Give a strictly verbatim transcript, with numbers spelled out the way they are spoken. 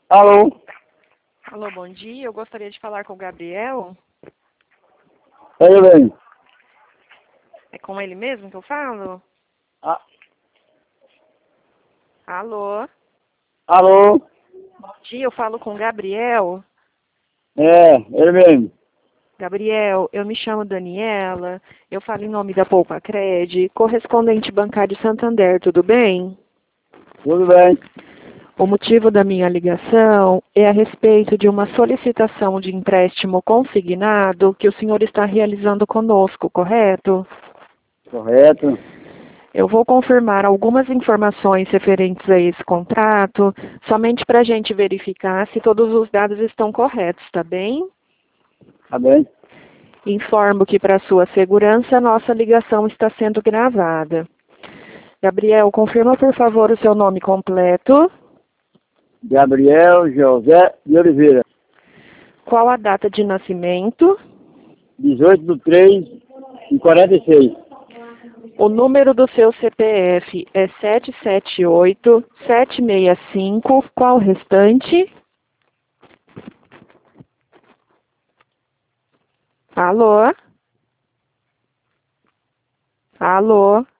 Alô? Alô, bom dia. Eu gostaria de falar com o Gabriel. Tudo bem? É com ele mesmo que eu falo? Ah, Alô? alô? Bom dia, eu falo com o Gabriel. É, ele mesmo. Gabriel, eu me chamo Daniela. Eu falo em nome da Poupa Cred, correspondente bancário Santander, tudo bem? Tudo bem? O motivo da minha ligação é a respeito de uma solicitação de empréstimo consignado que o senhor está realizando conosco, correto? Correto. Eu vou confirmar algumas informações referentes a esse contrato, somente para a gente verificar se todos os dados estão corretos, tá bem? Tá bem? Informo que, para sua segurança, nossa ligação está sendo gravada. Gabriel, confirma, por favor, o seu nome completo. Gabriel José de Oliveira. Qual a data de nascimento? dezoito do três de quarenta e seis. O número do seu C P F é sete sete oito, sete seis cinco. Qual o restante? Alô? Alô?